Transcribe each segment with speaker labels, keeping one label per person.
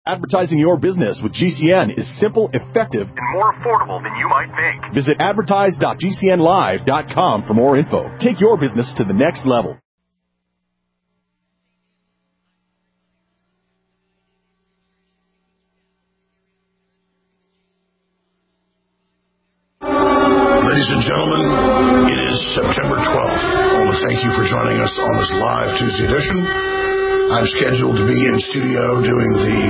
Speaker 1: Advertising your business with GCN is simple, effective,
Speaker 2: and more affordable than you might think.
Speaker 1: Visit advertise.gcnlive.com for more info. Take your business to the next level.
Speaker 3: Ladies and gentlemen, it is September 12th. I want to thank you for joining us on this live Tuesday edition. I'm scheduled to be in studio doing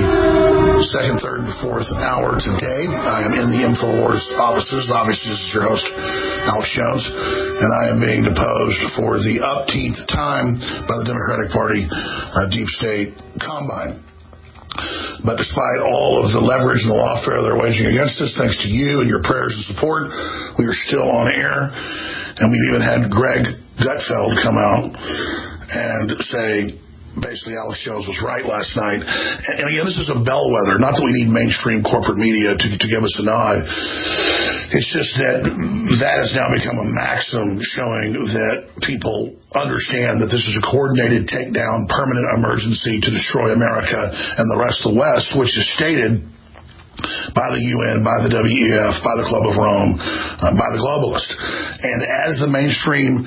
Speaker 3: the second, third, and fourth hour today. I am in the InfoWars offices. Obviously, this is your host, Alex Jones, and I am being deposed for the upteenth time by the Democratic Party Deep State Combine. But despite all of the leverage and the lawfare they're waging against us, thanks to you and your prayers and support, we are still on air. And we've even had Greg Gutfeld come out and say, basically, Alex Jones was right last night. And again, this is a bellwether. Not that we need mainstream corporate media to give us a nod. It's just that has now become a maxim showing that people understand that this is a coordinated takedown, permanent emergency to destroy America and the rest of the West, which is stated by the UN, by the WEF, by the Club of Rome, by the globalists. And as the mainstream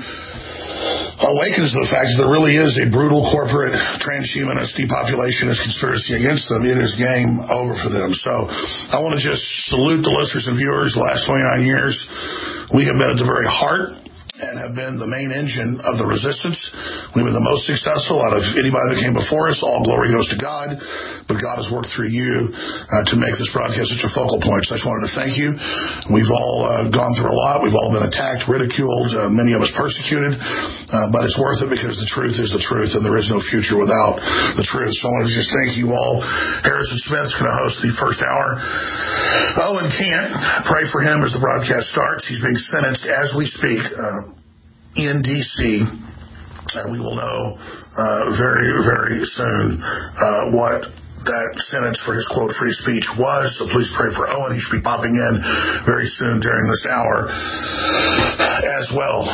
Speaker 3: awakens to the fact that there really is a brutal corporate transhumanist depopulationist conspiracy against them, it is game over for them. So I want to just salute the listeners and viewers the last 29 years. We have been at the very heart and have been the main engine of the resistance. We've been the most successful out of anybody that came before us. All glory goes to God, but God has worked through you to make this broadcast such a focal point. So I just wanted to thank you. We've all gone through a lot. We've all been attacked, ridiculed, many of us persecuted, but it's worth it because the truth is the truth, and there is no future without the truth. So I wanted to just thank you all. Harrison Smith's going to host the first hour. Owen Cant, pray for him as the broadcast starts. He's being sentenced as we speak in D.C., and we will know very, very soon what that sentence for his, quote, free speech was. So please pray for Owen. He should be popping in very soon during this hour as well.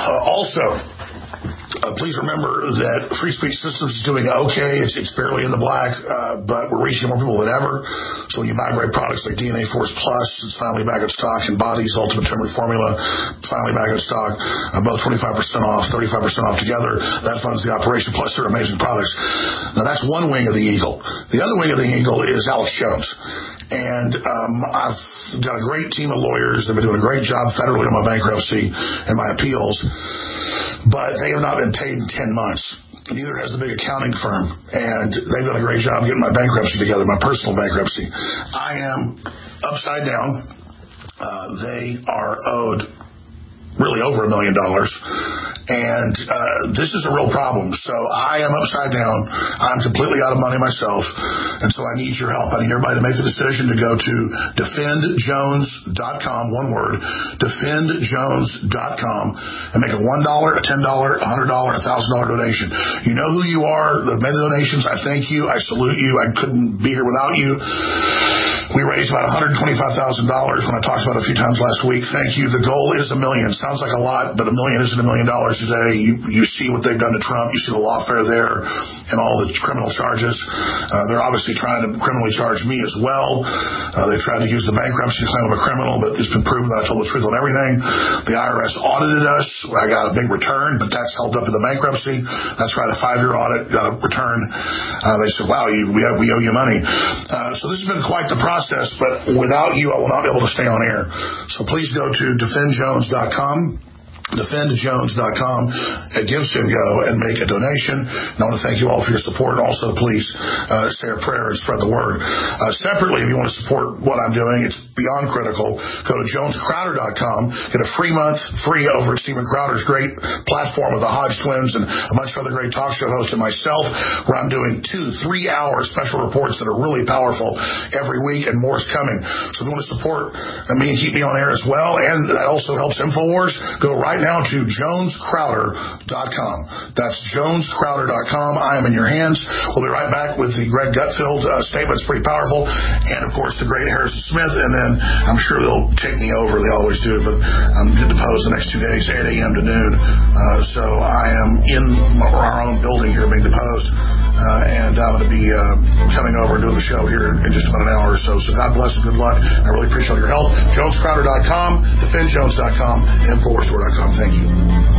Speaker 3: Please remember that Free Speech Systems is doing okay. It's barely in the black, but we're reaching more people than ever. So when you buy great products like DNA Force Plus, it's finally back in stock, and Body's Ultimate Turmeric Formula, finally back in stock, both 25% off, 35% off together. That funds the operation, plus their amazing products. Now, that's one wing of the eagle. The other wing of the eagle is Alex Jones. And I've got a great team of lawyers. They've been doing a great job federally on my bankruptcy and my appeals, but they have not been paid in 10 months. Neither has the big accounting firm, and they've done a great job getting my bankruptcy together, my personal bankruptcy. I am upside down. They are owed really over $1 million. And this is a real problem. So I am upside down. I'm completely out of money myself. And so I need your help. I need everybody to make the decision to go to defendjones.com, one word, defendjones.com, and make a $1, a $10, $100, $1,000 donation. You know who you are. That made the donations. I thank you. I salute you. I couldn't be here without you. We raised about $125,000 when I talked about it a few times last week. Thank you. The goal is $1 million. Sounds like a lot, but $1 million isn't $1 million today. You see what they've done to Trump. You see the lawfare there and all the criminal charges. They're obviously trying to criminally charge me as well. They tried to use the bankruptcy to claim I'm a criminal, but it's been proven that I told the truth on everything. The IRS audited us. I got a big return, but that's held up in the bankruptcy. That's right, a 5-year audit, got a return. They said, wow, we owe you money. So this has been quite the process, but without you, I will not be able to stay on air. So please go to defendjones.com. defendjones.com at GiveSendGo and make a donation. And I want to thank you all for your support. And also, please say a prayer and spread the word. Separately, if you want to support what I'm doing, it's beyond critical. Go to JonesCrowder.com. Get a free month, free over at Stephen Crowder's great platform with the Hodge twins and a bunch of other great talk show hosts and myself, where I'm doing 2-3 hour special reports that are really powerful every week, and more is coming. So if you want to support me and keep me on air as well, and that also helps InfoWars, go right now to JonesCrowder.com. That's JonesCrowder.com. I am in your hands. We'll be right back with the Greg Gutfeld statement. It's pretty powerful. And, of course, the great Harrison Smith. And then in. I'm sure they'll take me over. They always do, but I'm deposed the next 2 days, 8 a.m. to noon. So I am in our own building here being deposed. And I'm going to be coming over and doing the show here in just about an hour or so. So God bless and good luck. I really appreciate all your help. JonesCrowder.com, DefendJones.com, and InfoWarsStore.com. Thank you.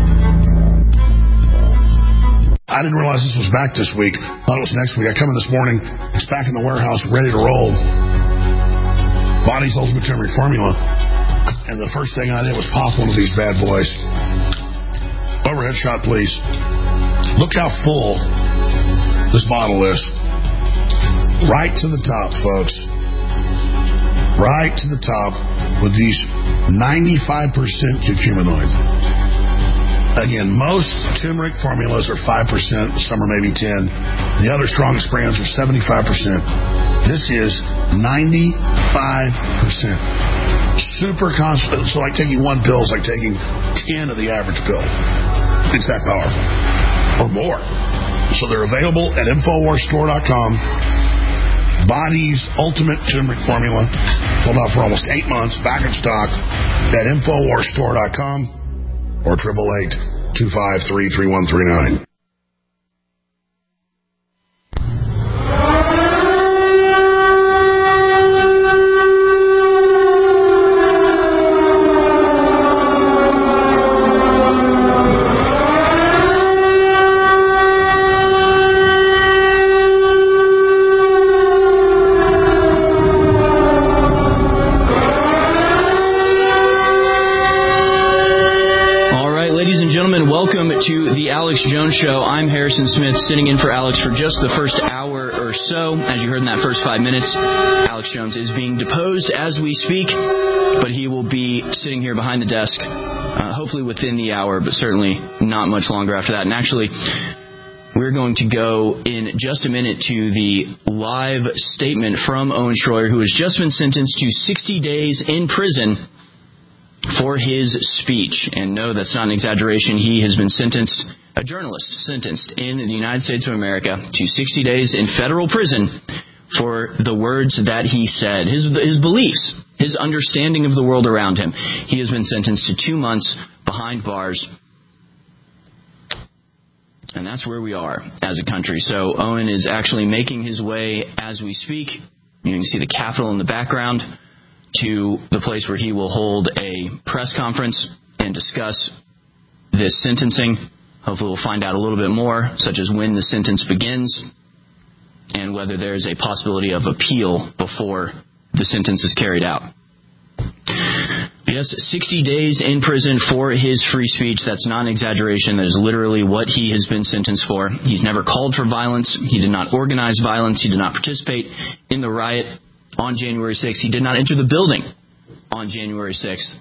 Speaker 3: I didn't realize this was back this week. I thought it was next week. I come in this morning. It's back in the warehouse, ready to roll. Body's Ultimate Turmeric Formula. And the first thing I did was pop one of these bad boys. Overhead shot, please. Look how full this bottle is. Right to the top, folks. Right to the top with these 95% curcuminoid. Again, most turmeric formulas are 5%, some are maybe 10. The other strongest brands are 75%. This is 95%. Super constant. So like taking one pill is like taking 10 of the average pill. It's that powerful. Or more. So they're available at InfoWarsStore.com. Body's Ultimate Turmeric Formula. Sold out for almost 8 months. Back in stock at InfoWarsStore.com. Or 888-253-3139.
Speaker 4: To the Alex Jones Show. I'm Harrison Smith, sitting in for Alex for just the first hour or so. As you heard in that first 5 minutes, Alex Jones is being deposed as we speak, but he will be sitting here behind the desk, hopefully within the hour, but certainly not much longer after that. And actually, we're going to go in just a minute to the live statement from Owen Schroyer, who has just been sentenced to 60 days in prison for his speech. And no, that's not an exaggeration. He has been sentenced, a journalist sentenced in the United States of America to 60 days in federal prison for the words that he said, his beliefs, his understanding of the world around him. He has been sentenced to 2 months behind bars. And that's where we are as a country. So Owen is actually making his way as we speak. You can see the Capitol in the background, to the place where he will hold a press conference and discuss this sentencing. Hopefully we'll find out a little bit more, such as when the sentence begins and whether there's a possibility of appeal before the sentence is carried out. Yes, 60 days in prison for his free speech. That's not an exaggeration. That is literally what he has been sentenced for. He's never called for violence. He did not organize violence. He did not participate in the riot on January 6th. He did not enter the building on January 6th.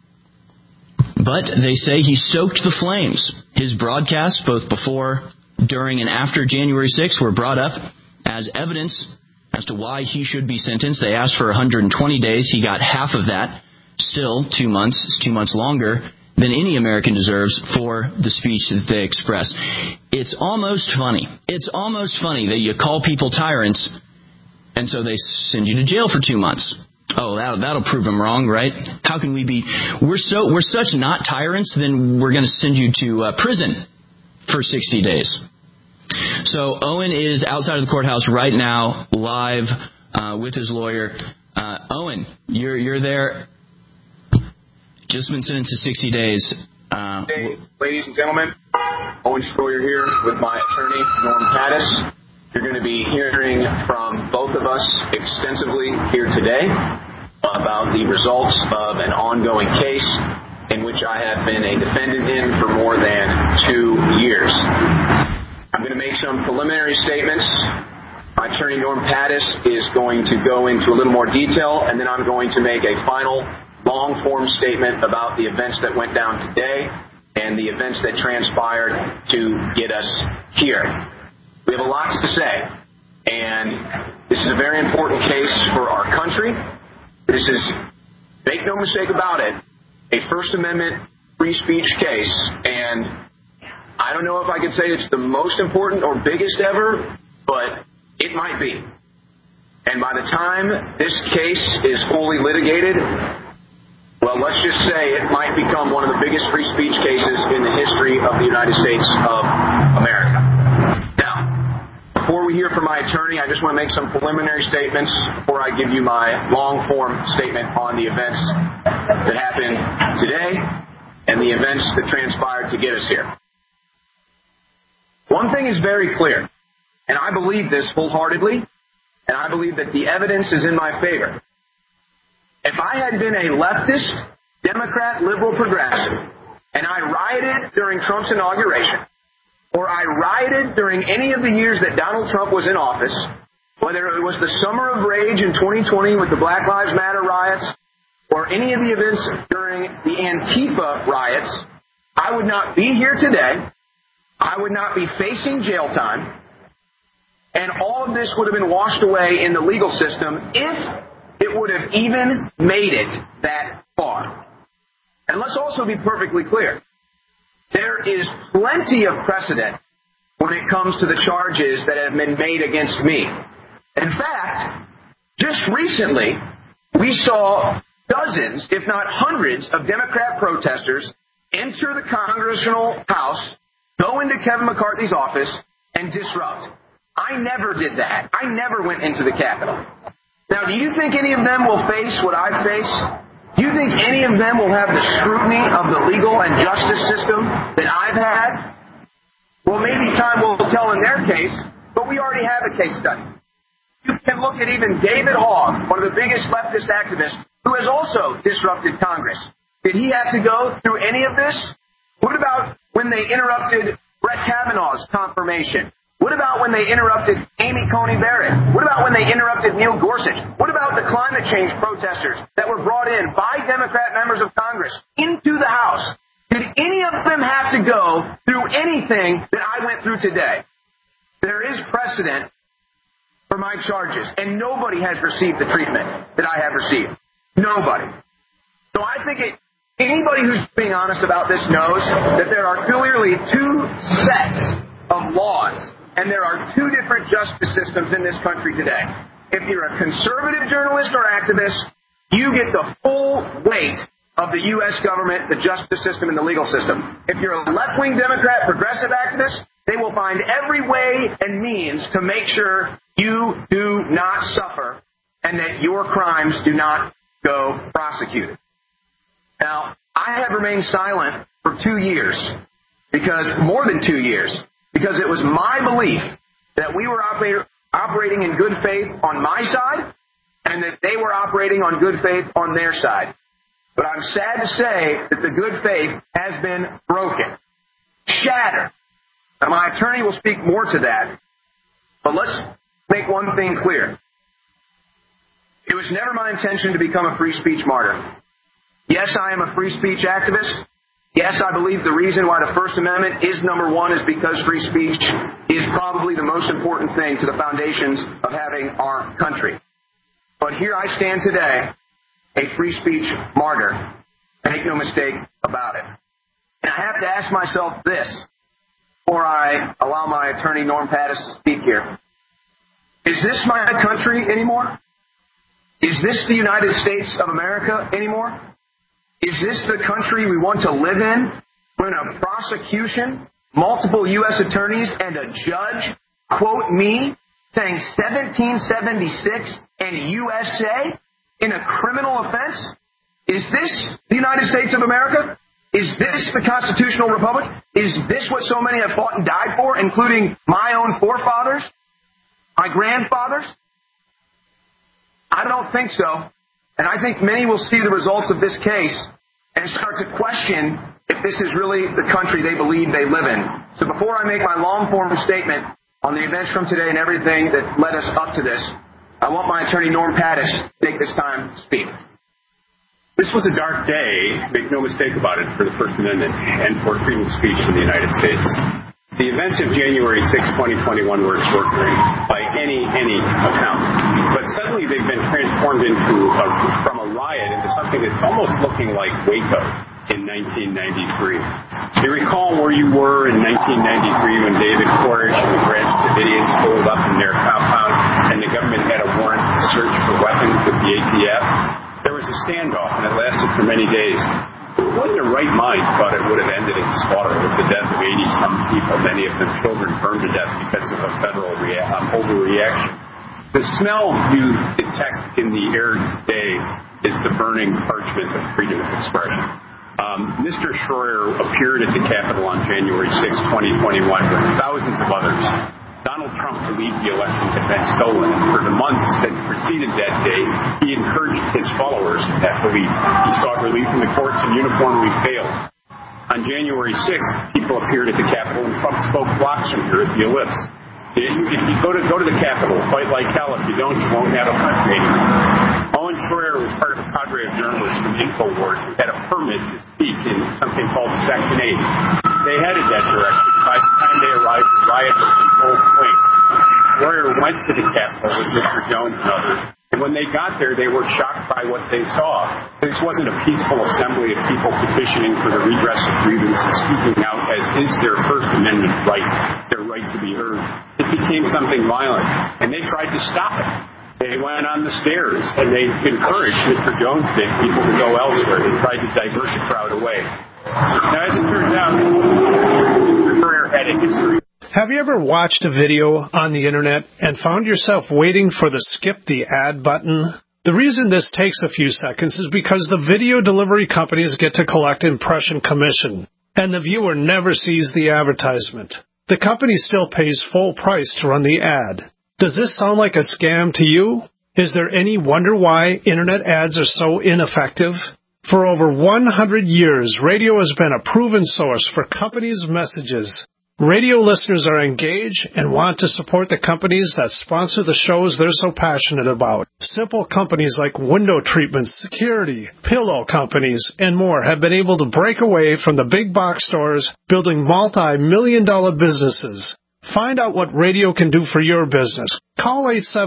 Speaker 4: But they say he stoked the flames. His broadcasts, both before, during, and after January 6th, were brought up as evidence as to why he should be sentenced. They asked for 120 days. He got half of that. Still 2 months. It's 2 months longer than any American deserves for the speech that they express. It's almost funny. It's almost funny that you call people tyrants, and so they send you to jail for 2 months. Oh, that'll prove them wrong, right? How can we be? We're such not tyrants, then we're going to send you to prison for 60 days. So Owen is outside of the courthouse right now, live with his lawyer. Owen, you're there. Just been sentenced to 60 days.
Speaker 5: Hey, ladies and gentlemen, Owen Schroyer here with my attorney, Norm Pattis. You're going to be hearing from both of us extensively here today about the results of an ongoing case in which I have been a defendant in for more than 2 years. I'm going to make some preliminary statements. My attorney, Norm Pattis, is going to go into a little more detail, and then I'm going to make a final long-form statement about the events that went down today and the events that transpired to get us here. We have a lot to say, and this is a very important case for our country. This is, make no mistake about it, a First Amendment free speech case, and I don't know if I could say it's the most important or biggest ever, but it might be. And by the time this case is fully litigated, well, let's just say it might become one of the biggest free speech cases in the history of the United States of America. Now, before we hear from my attorney, I just want to make some preliminary statements before I give you my long-form statement on the events that happened today and the events that transpired to get us here. One thing is very clear, and I believe this wholeheartedly, and I believe that the evidence is in my favor. If I had been a leftist, Democrat, liberal, progressive, and I rioted during Trump's inauguration, or I rioted during any of the years that Donald Trump was in office, whether it was the Summer of Rage in 2020 with the Black Lives Matter riots, or any of the events during the Antifa riots, I would not be here today. I would not be facing jail time. And all of this would have been washed away in the legal system if it would have even made it that far. And let's also be perfectly clear. There is plenty of precedent when it comes to the charges that have been made against me. In fact, just recently, we saw dozens, if not hundreds, of Democrat protesters enter the Congressional House, go into Kevin McCarthy's office, and disrupt. I never did that. I never went into the Capitol. Now, do you think any of them will face what I face? Do you think any of them will have the scrutiny of the legal and justice system that I've had? Well, maybe time will tell in their case, but we already have a case study. You can look at even David Hogg, one of the biggest leftist activists, who has also disrupted Congress. Did he have to go through any of this? What about when they interrupted Brett Kavanaugh's confirmation? What about when they interrupted Amy Coney Barrett? What about when they interrupted Neil Gorsuch? What about the climate change protesters that were brought in by Democrat members of Congress into the House? Did any of them have to go through anything that I went through today? There is precedent for my charges, and nobody has received the treatment that I have received. Nobody. So I think anybody who's being honest about this knows that there are clearly two sets of laws, and there are two different justice systems in this country today. If you're a conservative journalist or activist, you get the full weight of the U.S. government, the justice system, and the legal system. If you're a left-wing Democrat, progressive activist, they will find every way and means to make sure you do not suffer and that your crimes do not go prosecuted. Now, I have remained silent for 2 years, more than 2 years, because it was my belief that we were operating in good faith on my side and that they were operating on good faith on their side. But I'm sad to say that the good faith has been broken, shattered. Now, my attorney will speak more to that, but let's make one thing clear. It was never my intention to become a free speech martyr. Yes, I am a free speech activist. Yes, I believe the reason why the First Amendment is number one is because free speech is probably the most important thing to the foundations of having our country. But here I stand today, a free speech martyr. Make no mistake about it. And I have to ask myself this before I allow my attorney, Norm Pattis, to speak here. Is this my country anymore? Is this the United States of America anymore? Is this the country we want to live in when a prosecution, multiple U.S. attorneys, and a judge quote me saying 1776 and USA in a criminal offense? Is this the United States of America? Is this the constitutional republic? Is this what so many have fought and died for, including my own forefathers, my grandfathers? I don't think so. And I think many will see the results of this case and start to question if this is really the country they believe they live in. So before I make my long-form statement on the events from today and everything that led us up to this, I want my attorney, Norm Pattis, to take this time to speak.
Speaker 6: This was a dark day, make no mistake about it, for the First Amendment and for freedom of speech in the United States. The events of January 6, 2021 were extraordinary by any account. But suddenly they've been transformed from a riot into something that's almost looking like Waco. in 1993. You recall where you were in 1993 when David Koresh and Brad Davidians pulled up in their compound and the government had a warrant to search for weapons with the ATF? There was a standoff, and it lasted for many days. Who in their right mind thought it would have ended in slaughter with the death of 80-some people, many of them children burned to death because of a federal overreaction? The smell you detect in the air today is the burning parchment of freedom of expression. Mr. Schroer appeared at the Capitol on January 6, 2021, with thousands of others. Donald Trump believed the election had been stolen. For the months that preceded that day, he encouraged his followers in that belief. He sought relief in the courts and uniformly failed. On January 6th, people appeared at the Capitol, and Trump spoke blocks from here at the Ellipse. If you go to the Capitol, fight like hell. If you don't, you won't have a press meeting. Owen Schroer was part of a cadre of journalists from InfoWars who had a permit to speak in something called Section 8. They headed that direction. By the time they arrived, the riot was in full swing. Schroer went to the Capitol with Mr. Jones and others, and when they got there, they were shocked by what they saw. This wasn't a peaceful assembly of people petitioning for the redress of grievances, speaking out as is their First Amendment right, their right to be heard. It became something violent, and they tried to stop it. They went on the stairs, and they encouraged, Mr. Jones did, people to go elsewhere. They tried to divert the crowd away. Now, as it turns out, Mr. Schroer had a history.
Speaker 7: Have you ever watched a video on the internet and found yourself waiting for the skip the ad button? The reason this takes a few seconds is because the video delivery companies get to collect impression commission, and the viewer never sees the advertisement. The company still pays full price to run the ad. Does this sound like a scam to you? Is there any wonder why internet ads are so ineffective? For over 100 years, radio has been a proven source for companies' messages. Radio listeners are engaged and want to support the companies that sponsor the shows they're so passionate about. Simple companies like window treatments, security, pillow companies, and more have been able to break away from the big box stores, building multi-million-dollar businesses. Find out what radio can do for your business. Call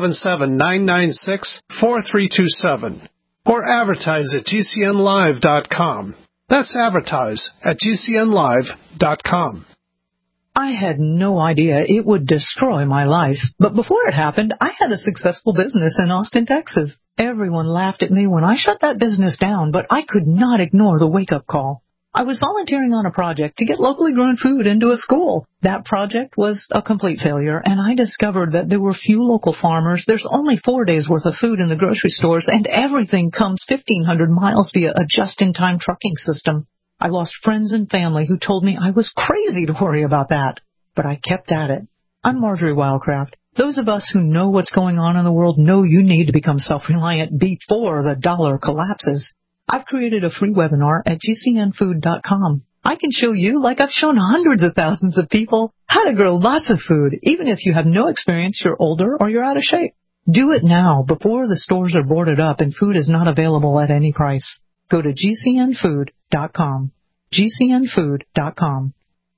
Speaker 7: 877-996-4327 or advertise at GCNlive.com. That's advertise at GCNlive.com.
Speaker 8: I had no idea it would destroy my life, but before it happened, I had a successful business in Austin, Texas. Everyone laughed at me when I shut that business down, but I could not ignore the wake-up call. I was volunteering on a project to get locally grown food into a school. That project was a complete failure, and I discovered that there were few local farmers. There's only 4 days' worth of food in the grocery stores, and everything comes 1,500 miles via a just-in-time trucking system. I lost friends and family who told me I was crazy to worry about that, but I kept at it. I'm Marjorie Wildcraft. Those of us who know what's going on in the world know you need to become self-reliant before the dollar collapses. I've created a free webinar at GCNfood.com. I can show you, like I've shown hundreds of thousands of people, how to grow lots of food, even if you have no experience, you're older, or you're out of shape. Do it now before the stores are boarded up and food is not available at any price. Go to GCNfood.com. GCNfood.com.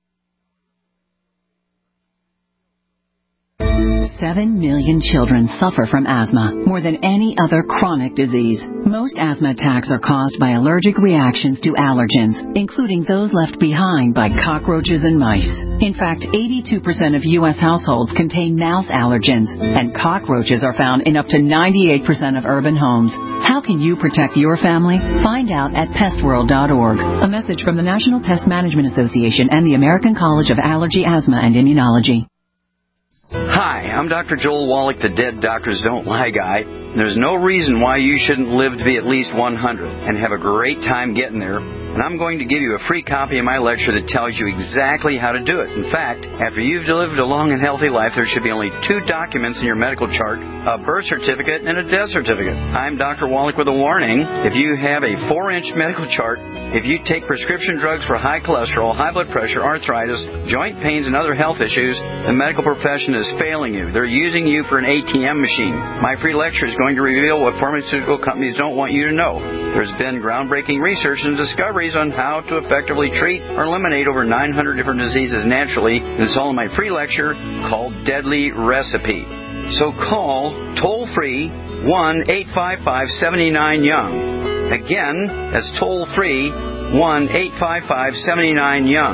Speaker 9: 7 million children suffer from asthma, more than any other chronic disease. Most asthma attacks are caused by allergic reactions to allergens, including those left behind by cockroaches and mice. In fact, 82% of U.S. households contain mouse allergens, and cockroaches are found in up to 98% of urban homes. How can you protect your family? Find out at pestworld.org. A message from the National Pest Management Association and the American College of Allergy, Asthma, and Immunology.
Speaker 10: Hi, I'm Dr. Joel Wallach, the Dead Doctors Don't Lie guy. There's no reason why you shouldn't live to be at least 100 and have a great time getting there. And I'm going to give you a free copy of my lecture that tells you exactly how to do it. In fact, after you've lived a long and healthy life, there should be only 2 documents in your medical chart, a birth certificate and a death certificate. I'm Dr. Wallach with a warning. If you have a 4-inch medical chart, if you take prescription drugs for high cholesterol, high blood pressure, arthritis, joint pains, and other health issues, the medical profession is failing you. They're using you for an ATM machine. My free lecture is going to reveal what pharmaceutical companies don't want you to know. There's been groundbreaking research and discoveries on how to effectively treat or eliminate over 900 different diseases naturally. And it's all in my free lecture called Deadly Recipe. So call toll-free 1-855-79-YOUNG. Again, that's toll-free 1-855-79-YOUNG.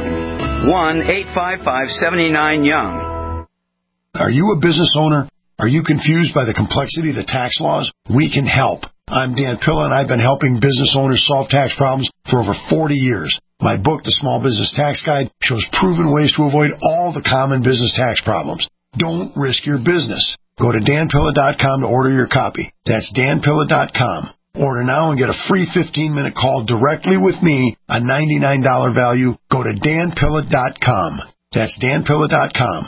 Speaker 10: 1-855-79-YOUNG.
Speaker 3: Are you a business owner? Are you confused by the complexity of the tax laws? We can help. I'm Dan Pilla, and I've been helping business owners solve tax problems for over 40 years. My book, The Small Business Tax Guide, shows proven ways to avoid all the common business tax problems. Don't risk your business. Go to danpilla.com to order your copy. That's danpilla.com. Order now and get a free 15-minute call directly with me, a $99 value. Go to danpilla.com. That's danpilla.com.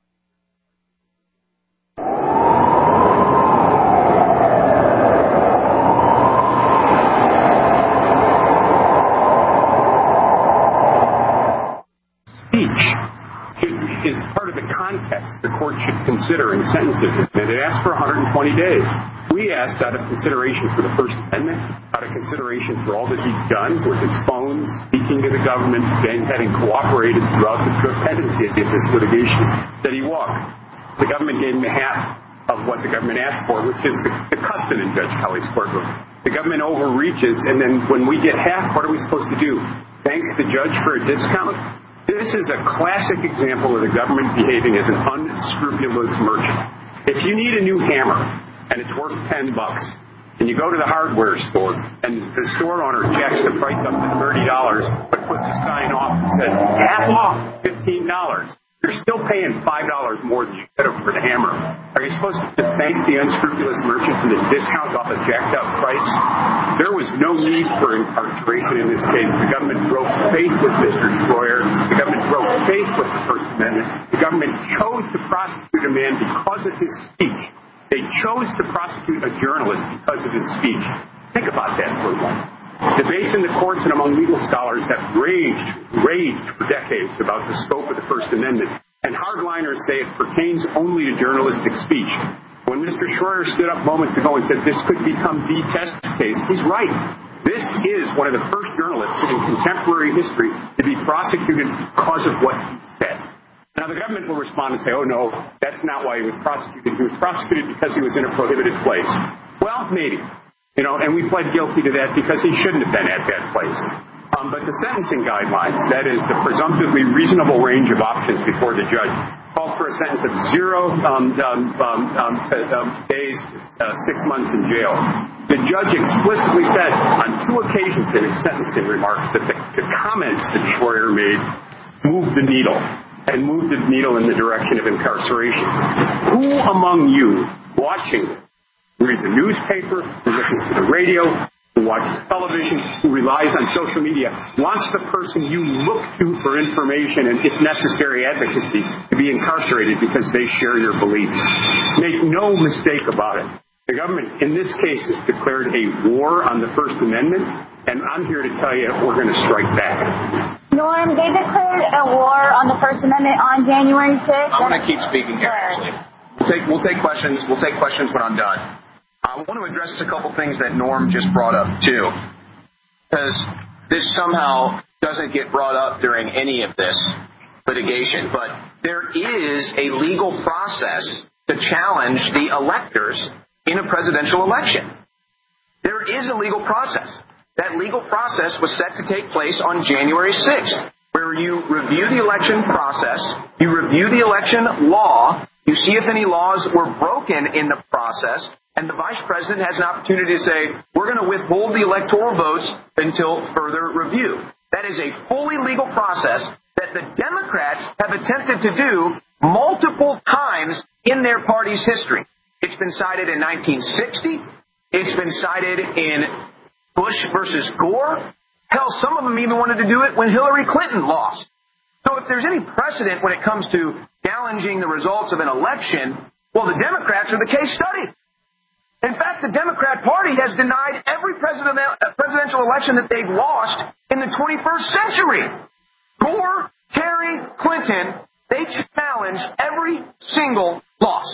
Speaker 6: Is part of the context the court should consider in sentencing him. And it asked for 120 days. We asked out of consideration for the First Amendment, out of consideration for all that he'd done with his phones, speaking to the government, and having cooperated throughout the pendency of this litigation, that he walked. The government gave him half of what the government asked for, which is the custom in Judge Kelly's courtroom. The government overreaches, and then when we get half, what are we supposed to do? Thank the judge for a discount? This is a classic example of the government behaving as an unscrupulous merchant. If you need a new hammer and it's worth $10, and you go to the hardware store and the store owner jacks the price up to $30, but puts a sign off that says half off, $15, you're still paying $5 more than you could have for the hammer. Are you supposed to thank the unscrupulous merchant for the discount off a jacked up price? There was no need for incarceration in this case. The government broke faith with Mr. Schroyer. The government broke faith with the First Amendment. The government chose to prosecute a man because of his speech. They chose to prosecute a journalist because of his speech. Think about that for a moment. Debates in the courts and among legal scholars have raged for decades about the scope of the First Amendment, and hardliners say it pertains only to journalistic speech. When Mr. Schroyer stood up moments ago and said this could become the test case, he's right. This is one of the first journalists in contemporary history to be prosecuted because of what he said. Now, the government will respond and say, oh, no, that's not why he was prosecuted. He was prosecuted because he was in a prohibited place. Well, maybe. And we pled guilty to that because he shouldn't have been at that place. But the sentencing guidelines, that is the presumptively reasonable range of options before the judge, called for a sentence of 0 days to 6 months in jail. The judge explicitly said on 2 occasions in his sentencing remarks that the comments that Schroyer made moved the needle, and moved the needle in the direction of incarceration. Who among you watching this, who reads the newspaper, who listens to the radio, who watches television, who relies on social media, wants the person you look to for information and, if necessary, advocacy to be incarcerated because they share your beliefs? Make no mistake about it. The government, in this case, has declared a war on the First Amendment, and I'm here to tell you we're going to strike back.
Speaker 11: Norm, they declared a war on the First Amendment on January 6th.
Speaker 5: I'm going to keep speaking here, actually. We'll take questions. We'll take questions when I'm done. I want to address a couple things that Norm just brought up, too, because this somehow doesn't get brought up during any of this litigation. But there is a legal process to challenge the electors in a presidential election. There is a legal process. That legal process was set to take place on January 6th, where you review the election process, you review the election law, you see if any laws were broken in the process, and the vice president has an opportunity to say, we're going to withhold the electoral votes until further review. That is a fully legal process that the Democrats have attempted to do multiple times in their party's history. It's been cited in 1960. It's been cited in Bush versus Gore. Hell, some of them even wanted to do it when Hillary Clinton lost. So if there's any precedent when it comes to challenging the results of an election, well, the Democrats are the case study. In fact, the Democrat Party has denied every presidential election that they've lost in the 21st century. Gore, Kerry, Clinton, they challenged every single loss.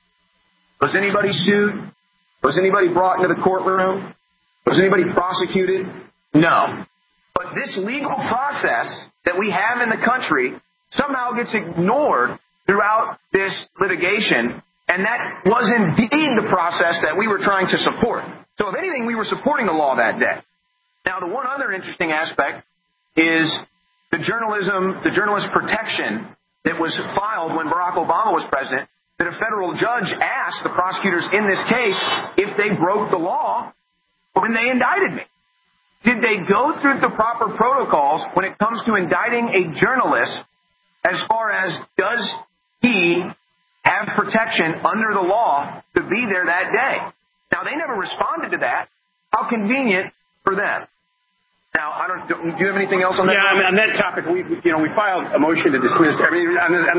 Speaker 5: Was anybody sued? Was anybody brought into the courtroom? Was anybody prosecuted? No. But this legal process that we have in the country somehow gets ignored throughout this litigation. And that was indeed the process that we were trying to support. So if anything, we were supporting the law that day. Now, the one other interesting aspect is the journalist protection that was filed when Barack Obama was president, that a federal judge asked the prosecutors in this case if they broke the law when they indicted me. Did they go through the proper protocols when it comes to indicting a journalist as far as does he have protection under the law to be there that day? Now, they never responded to that. How convenient for them. Now, do you have anything else on that?
Speaker 6: Yeah, on that topic, we filed a motion to dismiss. I mean, one of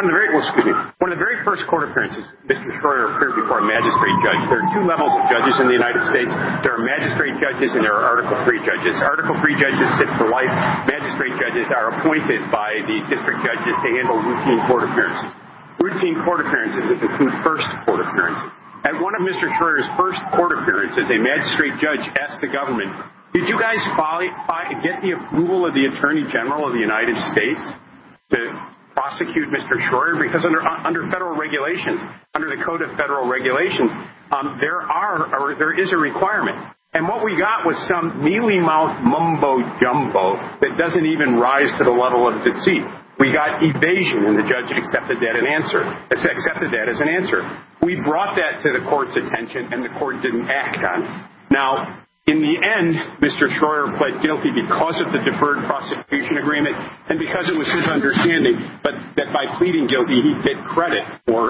Speaker 6: the very first court appearances, Mr. Schroyer appeared before a magistrate judge. There are two levels of judges in the United States. There are magistrate judges and there are Article III judges. Article III judges sit for life. Magistrate judges are appointed by the district judges to handle routine court appearances. Routine court appearances include first court appearances. At one of Mr. Schroyer's first court appearances, a magistrate judge asked the government, did you guys get the approval of the Attorney General of the United States to prosecute Mr. Schroyer? Because under federal regulations, under the Code of Federal Regulations, there is a requirement. And what we got was some mealy-mouthed mumbo-jumbo that doesn't even rise to the level of deceit. We got evasion, and the judge accepted that as an answer. We brought that to the court's attention, and the court didn't act on it. Now, in the end, Mr. Schroyer pled guilty because of the deferred prosecution agreement and because it was his understanding, but that by pleading guilty, he'd get credit for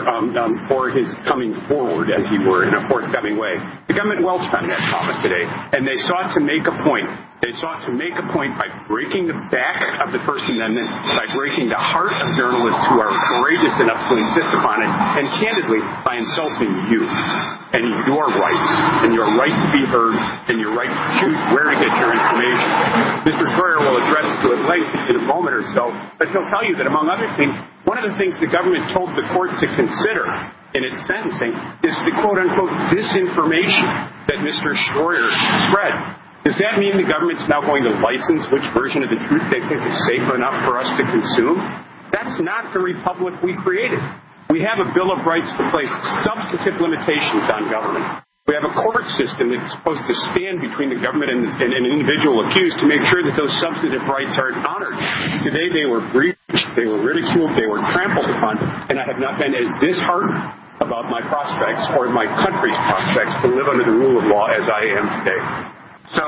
Speaker 6: his coming forward, as he were, in a forthcoming way. The government welched on that promise today, and they sought to make a point. They sought to make a point by breaking the back of the First Amendment, by breaking the heart of journalists who are courageous enough to insist upon it, and candidly, by insulting you and your rights, and your right to be heard, and your right to choose where to get your information. Mr. Schroyer will address it at length in a moment or so, but he'll tell you that, among other things, one of the things the government told the court to consider in its sentencing is the quote-unquote disinformation that Mr. Schroyer spread. Does that mean the government's now going to license which version of the truth they think is safe enough for us to consume? That's not the republic we created. We have a Bill of Rights to place substantive limitations on government. We have a court system that's supposed to stand between the government and an individual accused to make sure that those substantive rights are honored. Today they were breached, they were ridiculed, they were trampled upon, and I have not been as disheartened about my prospects or my country's prospects to live under the rule of law as I am today.
Speaker 5: So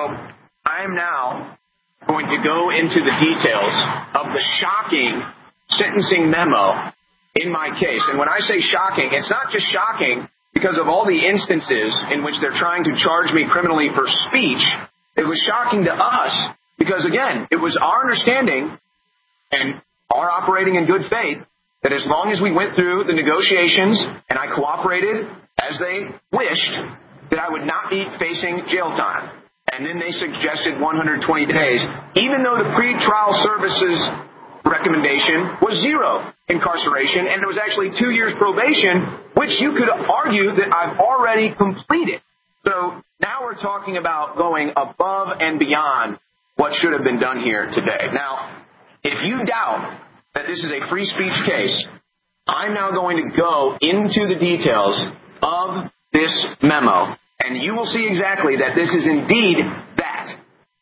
Speaker 5: I am now going to go into the details of the shocking sentencing memo in my case. And when I say shocking, it's not just shocking because of all the instances in which they're trying to charge me criminally for speech. It was shocking to us because, again, it was our understanding and our operating in good faith that as long as we went through the negotiations and I cooperated as they wished, that I would not be facing jail time. And then they suggested 120 days, even though the pretrial services recommendation was 0 incarceration, and it was actually 2 years probation, which you could argue that I've already completed. So now we're talking about going above and beyond what should have been done here today. Now, if you doubt that this is a free speech case, I'm now going to go into the details of this memo, and you will see exactly that this is indeed that.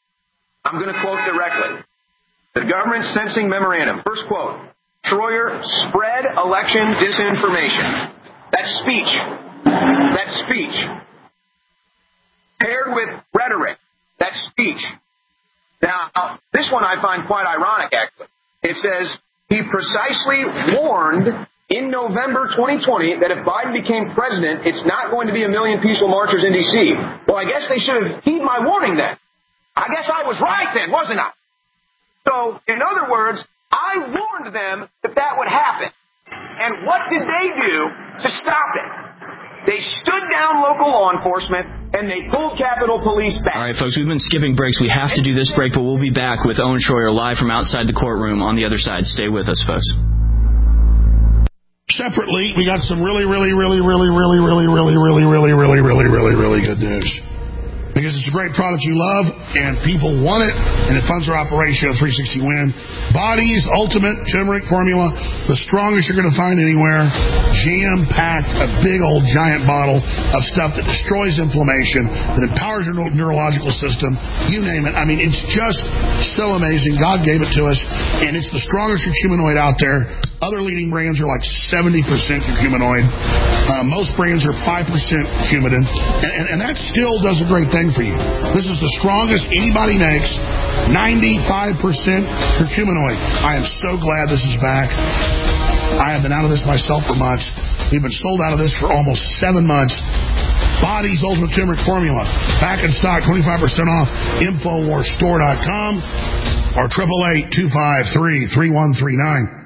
Speaker 5: I'm going to quote directly. The government sentencing memorandum. First quote, Schroyer spread election disinformation. That's speech. That's speech. Paired with rhetoric. That's speech. Now, this one I find quite ironic, actually. It says, he precisely warned in November 2020 that if Biden became president, it's not going to be 1 million peaceful marchers in D.C. Well, I guess they should have heeded my warning then. I guess I was right then, wasn't I? So, in other words, I warned them that that would happen. And what did they do to stop it? They stood down local law enforcement, and they pulled Capitol Police back.
Speaker 4: All right, folks, we've been skipping breaks. We have to do this break, but we'll be back with Owen Schroyer live from outside the courtroom on the other side. Stay with us, folks.
Speaker 3: Separately, we got some really good news. because it's a great product you love, and people want it, and it funds our operation at 360 Win. Body's Ultimate Turmeric Formula, the strongest you're going to find anywhere, jam-packed, a big old giant bottle of stuff that destroys inflammation, that empowers your neurological system, you name it. I mean, it's just so amazing. God gave it to us, and it's the strongest curcuminoid out there. Other leading brands are like 70% curcuminoid. Most brands are 5% curcumin, and that still does a great thing for you. This is the strongest anybody makes, 95% curcuminoid. I am so glad this is back. I have been out of this myself for months. We've been sold out of this for almost 7 months. Body's Ultimate Turmeric Formula, back in stock, 25% off, InfoWarsStore.com or 888-253-3139.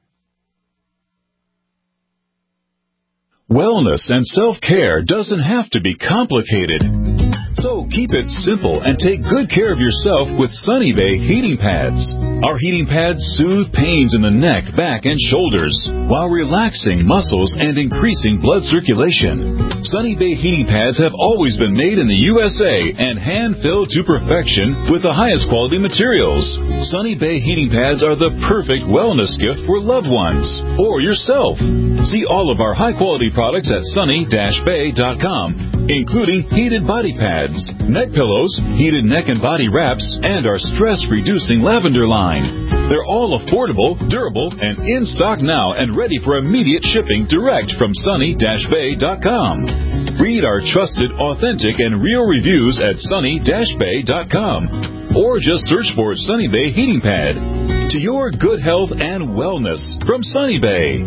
Speaker 12: Wellness and self-care doesn't have to be complicated. So keep it simple and take good care of yourself with Sunny Bay heating pads. Our heating pads soothe pains in the neck, back, and shoulders while relaxing muscles and increasing blood circulation. Sunny Bay heating pads have always been made in the USA and hand-filled to perfection with the highest quality materials. Sunny Bay heating pads are the perfect wellness gift for loved ones or yourself. See all of our high-quality products at sunny-bay.com, including heated body pads, neck pillows, heated neck and body wraps, and our stress-reducing lavender line. They're all affordable, durable, and in stock now and ready for immediate shipping direct from sunny-bay.com. Read our trusted, authentic, and real reviews at sunny-bay.com or just search for Sunny Bay Heating Pad. To your good health and wellness from Sunny Bay.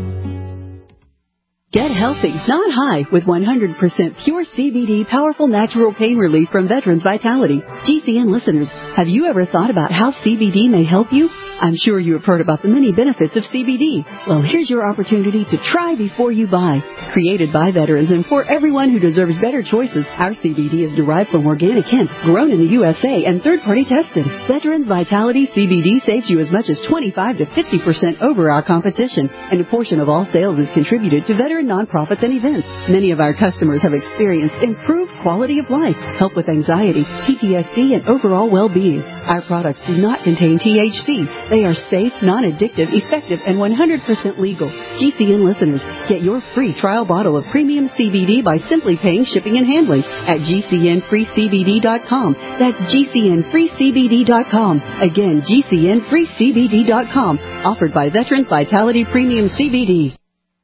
Speaker 13: Get healthy, not high, with 100% pure CBD powerful natural pain relief from Veterans Vitality. GCN listeners, have you ever thought about how CBD may help you? I'm sure you have heard about the many benefits of CBD. Well, here's your opportunity to try before you buy. Created by veterans and for everyone who deserves better choices, our CBD is derived from organic hemp, grown in the USA, and third-party tested. Veterans Vitality CBD saves you as much as 25 to 50% over our competition, and a portion of all sales is contributed to veteran nonprofits and events. Many of our customers have experienced improved quality of life, help with anxiety, PTSD, and overall well-being. Our products do not contain THC. They are safe, non-addictive, effective, and 100% legal. GCN listeners, get your free trial bottle of premium CBD by simply paying shipping and handling at GCNFreeCBD.com. That's GCNFreeCBD.com. Again, GCNFreeCBD.com. Offered by Veterans Vitality Premium CBD.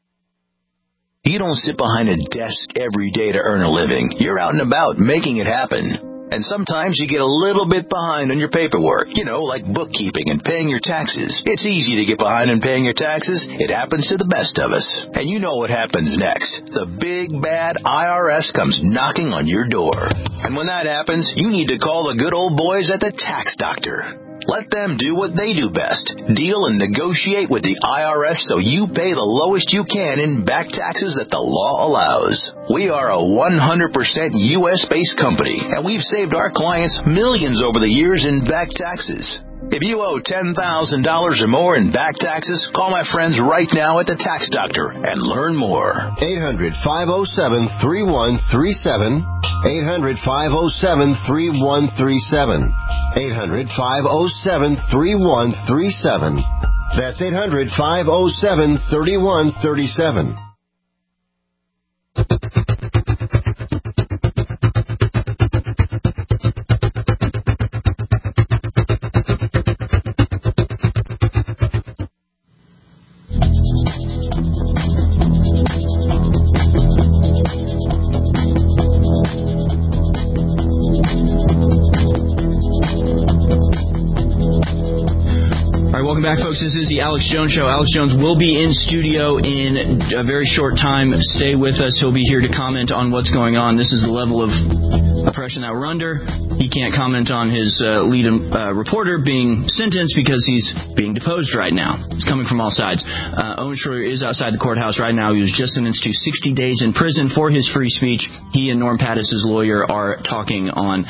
Speaker 14: You don't sit behind a desk every day to earn a living. You're out and about making it happen. And sometimes you get a little bit behind on your paperwork, like bookkeeping and paying your taxes. It's easy to get behind on paying your taxes. It happens to the best of us. And you know what happens next. The big, bad IRS comes knocking on your door. And when that happens, you need to call the good old boys at the Tax Doctor. Let them do what they do best. Deal and negotiate with the IRS so you pay the lowest you can in back taxes that the law allows. We are a 100% U.S.-based company, and we've saved our clients millions over the years in back taxes. If you owe $10,000 or more in back taxes, call my friends right now at the Tax Doctor and learn more.
Speaker 15: 800-507-3137. 800-507-3137. 800-507-3137. That's 800-507-3137.
Speaker 4: Welcome back, folks. This is the Alex Jones Show. Alex Jones will be in studio in a very short time. Stay with us. He'll be here to comment on what's going on. This is the level of oppression that we're under. He can't comment on his lead reporter being sentenced because he's being deposed right now. It's coming from all sides. Owen Schroyer is outside the courthouse right now. He was just sentenced to 60 days in prison for his free speech. He and Norm Pattis' lawyer are speaking on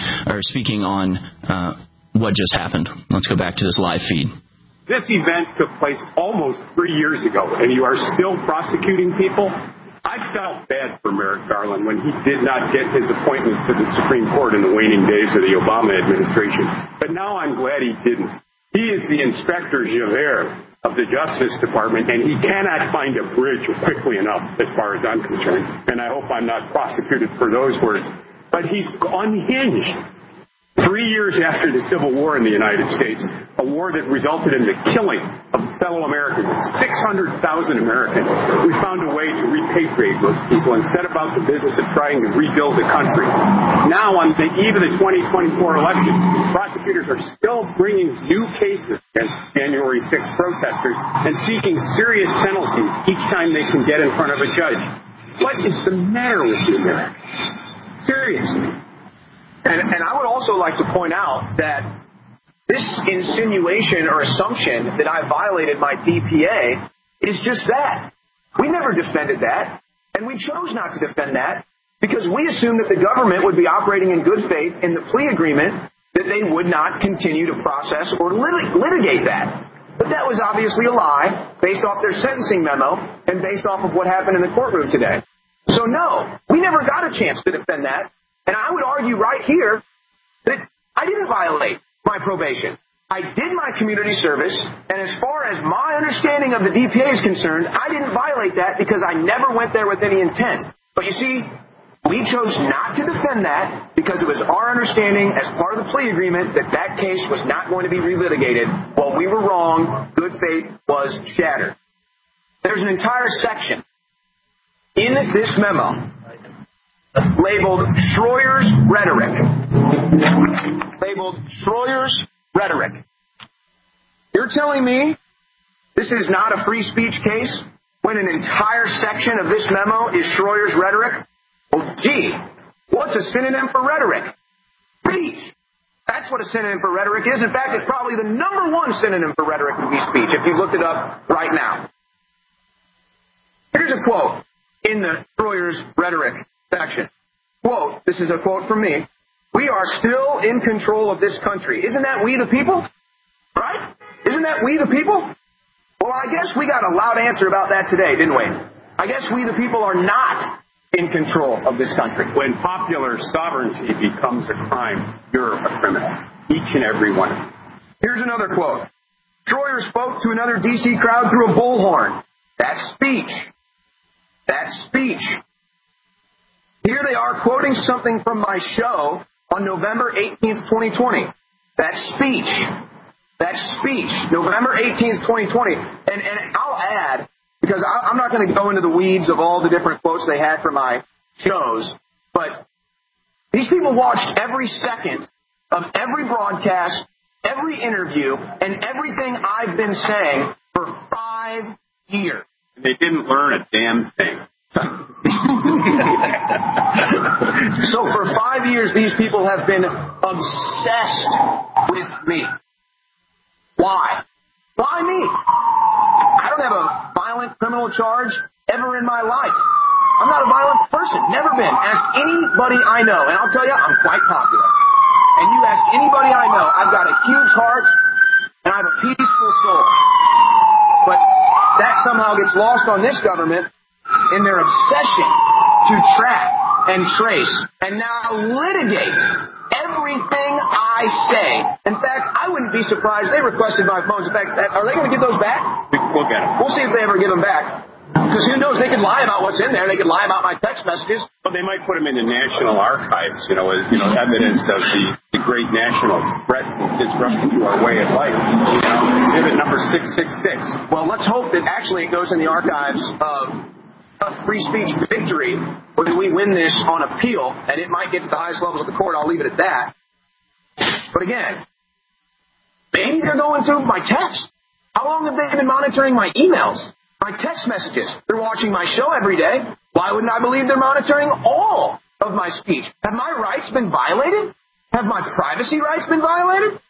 Speaker 4: what just happened. Let's go back to this live feed.
Speaker 6: This event took place almost 3 years ago, and you are still prosecuting people? I felt bad for Merrick Garland when he did not get his appointment to the Supreme Court in the waning days of the Obama administration. But now I'm glad he didn't. He is the Inspector Javert of the Justice Department, and he cannot find a bridge quickly enough as far as I'm concerned. And I hope I'm not prosecuted for those words. But he's unhinged. 3 years after the Civil War in the United States, a war that resulted in the killing of fellow Americans, 600,000 Americans, we found a way to repatriate those people and set about the business of trying to rebuild the country. Now, on the eve of the 2024 election, prosecutors are still bringing new cases against January 6th protesters and seeking serious penalties each time they can get in front of a judge. What is the matter with you, America? Seriously.
Speaker 16: And I would also like to point out that this insinuation or assumption that I violated my DPA is just that. We never defended that, and we chose not to defend that because we assumed that the government would be operating in good faith in the plea agreement, that they would not continue to process or litigate that. But that was obviously a lie based off their sentencing memo and based off of what happened in the courtroom today. So no, we never got a chance to defend that. And I would argue right here that I didn't violate my probation. I did my community service, and as far as my understanding of the DPA is concerned, I didn't violate that because I never went there with any intent. But you see, we chose not to defend that because it was our understanding as part of the plea agreement that that case was not going to be relitigated. While we were wrong, good faith was shattered. There's an entire section in this memo labeled Schroyer's Rhetoric. Labeled Schroyer's Rhetoric. You're telling me this is not a free speech case when an entire section of this memo is Schroyer's Rhetoric? Well, gee, what's a synonym for rhetoric? Speech. That's what a synonym for rhetoric is. In fact, it's probably the number one synonym for rhetoric would be speech, if you looked it up right now. Here's a quote in the Schroyer's Rhetoric section. Quote, this is a quote from me. We are still in control of this country. Isn't that we the people? Right? Isn't that we the people? Well, I guess we got a loud answer about that today, didn't we? I guess we the people are not in control of this country.
Speaker 6: When popular sovereignty becomes a crime, you're a criminal. Each and every one.
Speaker 16: Here's another quote. Schroyer spoke to another D.C. crowd through a bullhorn. That's speech. That's speech. Here they are quoting something from my show on November 18th, 2020. That's speech. That's speech. November 18th, 2020. And I'll add, because I'm not going to go into the weeds of all the different quotes they had for my shows, but these people watched every second of every broadcast, every interview, and everything I've been saying for 5 years.
Speaker 6: And they didn't learn a damn thing.
Speaker 16: So for 5 years, these people have been obsessed with me. Why? Why me? I don't have a violent criminal charge ever in my life. I'm not a violent person. Never been. Ask anybody I know, and I'll tell you, I'm quite popular. And you ask anybody I know, I've got a huge heart, and I have a peaceful soul. But that somehow gets lost on this government in their obsession to track and trace and now litigate everything I say. In fact, I wouldn't be surprised. They requested my phones. In fact, are they going to give those back?
Speaker 6: We'll get them.
Speaker 16: We'll see if they ever give them back. Because who knows? They could lie about what's in there. They could lie about my text messages.
Speaker 6: But they might put them in the National Archives, as evidence of the great national threat and disruption to our way of life. Exhibit number 666.
Speaker 16: Well, let's hope that actually it goes in the archives of a free speech victory when we win this on appeal, and it might get to the highest levels of the court. I'll leave it at that. But again, maybe they're going through my text. How long have they been monitoring my emails, my text messages? They're watching my show every day. Why wouldn't I believe they're monitoring all of my speech? Have my rights been violated? Have my privacy rights been violated?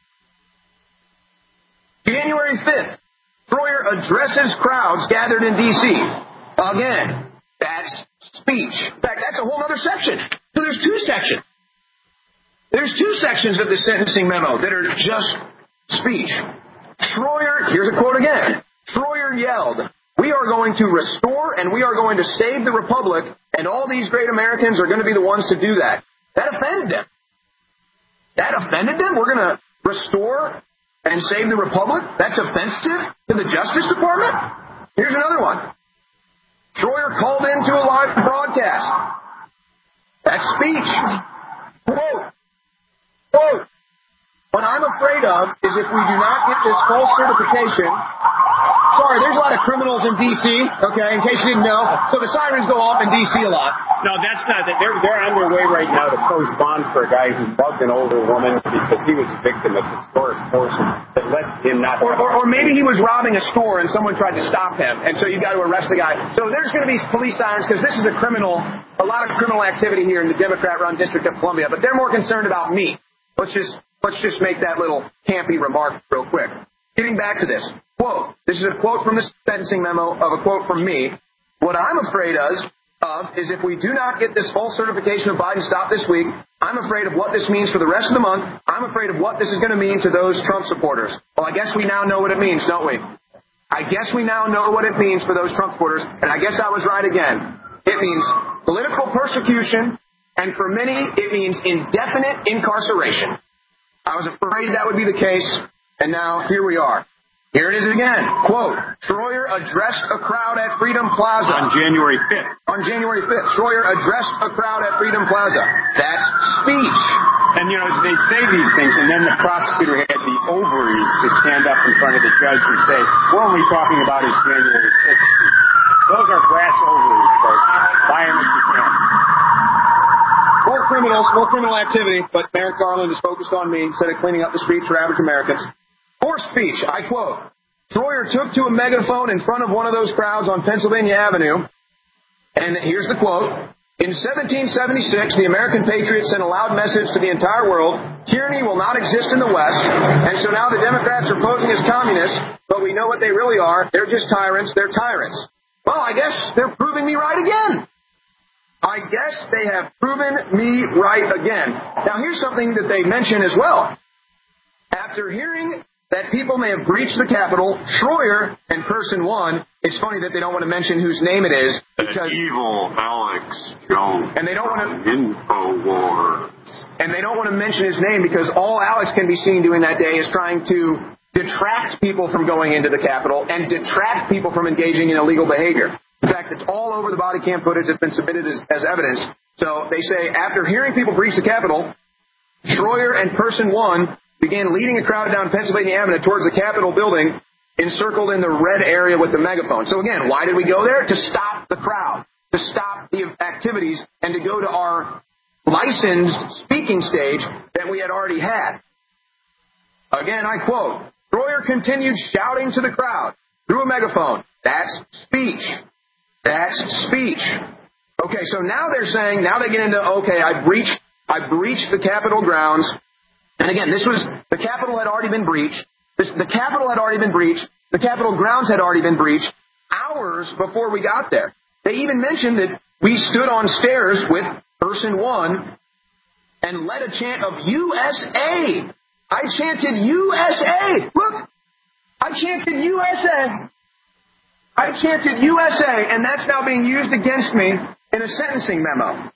Speaker 16: January 5th, Schroyer addresses crowds gathered in D.C. Again, that's speech. In fact, that's a whole other section. So there's two sections. There's two sections of the sentencing memo that are just speech. Schroyer, here's a quote again. Schroyer yelled, We are going to restore and we are going to save the Republic, and all these great Americans are going to be the ones to do that. That offended them. That offended them? We're going to restore and save the Republic? That's offensive to the Justice Department? Here's another one. Schroyer called into a live broadcast. That's speech. Quote, what I'm afraid of is if we do not get this false certification. Sorry, there's a lot of criminals in D.C., okay, in case you didn't know. So the sirens go off in D.C. a lot.
Speaker 6: No, that's not that. They're on their way right now to post bond for a guy who mugged an older woman because he was a victim of historic forces that let him not.
Speaker 16: Or maybe he was robbing a store and someone tried to stop him, and so you got to arrest the guy. So there's going to be police sirens because this is a lot of criminal activity here in the Democrat-run District of Columbia. But they're more concerned about me. Let's just make that little campy remark real quick. Getting back to this. Quote. This is a quote from the sentencing memo of a quote from me. What I'm afraid of is if we do not get this false certification of Biden stopped this week, I'm afraid of what this means for the rest of the month. I'm afraid of what this is going to mean to those Trump supporters. Well, I guess we now know what it means, don't we? I guess we now know what it means for those Trump supporters, and I guess I was right again. It means political persecution, and for many, it means indefinite incarceration. I was afraid that would be the case, and now here we are. Here it is again. Quote, Schroyer addressed a crowd at Freedom Plaza.
Speaker 6: On January 5th.
Speaker 16: On January 5th. Schroyer addressed a crowd at Freedom Plaza. That's speech.
Speaker 6: And, they say these things, and then the prosecutor had the ovaries to stand up in front of the judge and say, we're only talking about his January 6th speech. Those are brass ovaries, folks. Buy them if you can. More criminal activity, but Merrick Garland is focused on me instead of cleaning up the streets for average Americans. For speech, I quote, Schroyer took to a megaphone in front of one of those crowds on Pennsylvania Avenue, and here's the quote, in 1776, the American patriots sent a loud message to the entire world, tyranny will not exist in the West, and so now the Democrats are posing as communists, but we know what they really are, they're just tyrants, they're tyrants. Well, I guess they're proving me right again. I guess they have proven me right again. Now, here's something that they mention as well. After hearing that people may have breached the Capitol, Schroyer and Person One, it's funny that they don't want to mention whose name it is. Because evil Alex Jones.
Speaker 16: And they don't want to
Speaker 6: InfoWars.
Speaker 16: And they don't want to mention his name because all Alex can be seen doing that day is trying to detract people from going into the Capitol and detract people from engaging in illegal behavior. In fact, it's all over the body cam footage that's been submitted as evidence. So they say after hearing people breach the Capitol, Schroyer and Person One began leading a crowd down Pennsylvania Avenue towards the Capitol building, encircled in the red area with the megaphone. So again, why did we go there? To stop the crowd, to stop the activities, and to go to our licensed speaking stage that we had already had. Again, I quote, Schroyer continued shouting to the crowd through a megaphone. That's speech. That's speech. Okay, so now they're saying, now they get into, okay, I breached the Capitol grounds. And again, the Capitol had already been breached. The Capitol had already been breached. The Capitol grounds had already been breached hours before we got there. They even mentioned that we stood on stairs with Person One and led a chant of USA. I chanted USA. Look, I chanted USA. I chanted USA, and that's now being used against me in a sentencing memo.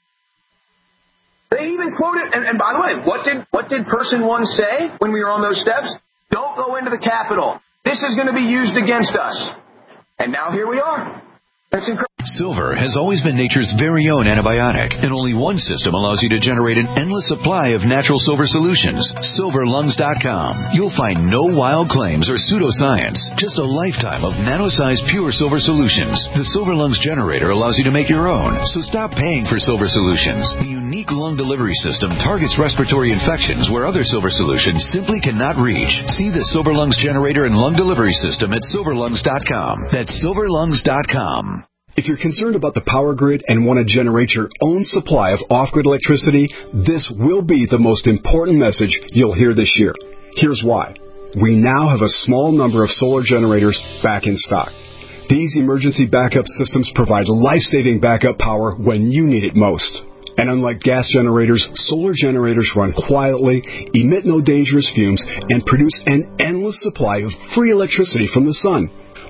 Speaker 16: They even quoted, and by the way, what did Person One say when we were on those steps? Don't go into the Capitol. This is going to be used against us. And now here we are. That's incredible.
Speaker 12: Silver has always been nature's very own antibiotic, and only one system allows you to generate an endless supply of natural silver solutions. SilverLungs.com. You'll find no wild claims or pseudoscience, just a lifetime of nano-sized pure silver solutions. The Silver Lungs generator allows you to make your own, so stop paying for silver solutions. The unique lung delivery system targets respiratory infections where other silver solutions simply cannot reach. See the Silver Lungs generator and lung delivery system at SilverLungs.com. That's SilverLungs.com.
Speaker 17: If you're concerned about the power grid and want to generate your own supply of off-grid electricity, this will be the most important message you'll hear this year. Here's why. We now have a small number of solar generators back in stock. These emergency backup systems provide life-saving backup power when you need it most. And unlike gas generators, solar generators run quietly, emit no dangerous fumes, and produce an endless supply of free electricity from the sun.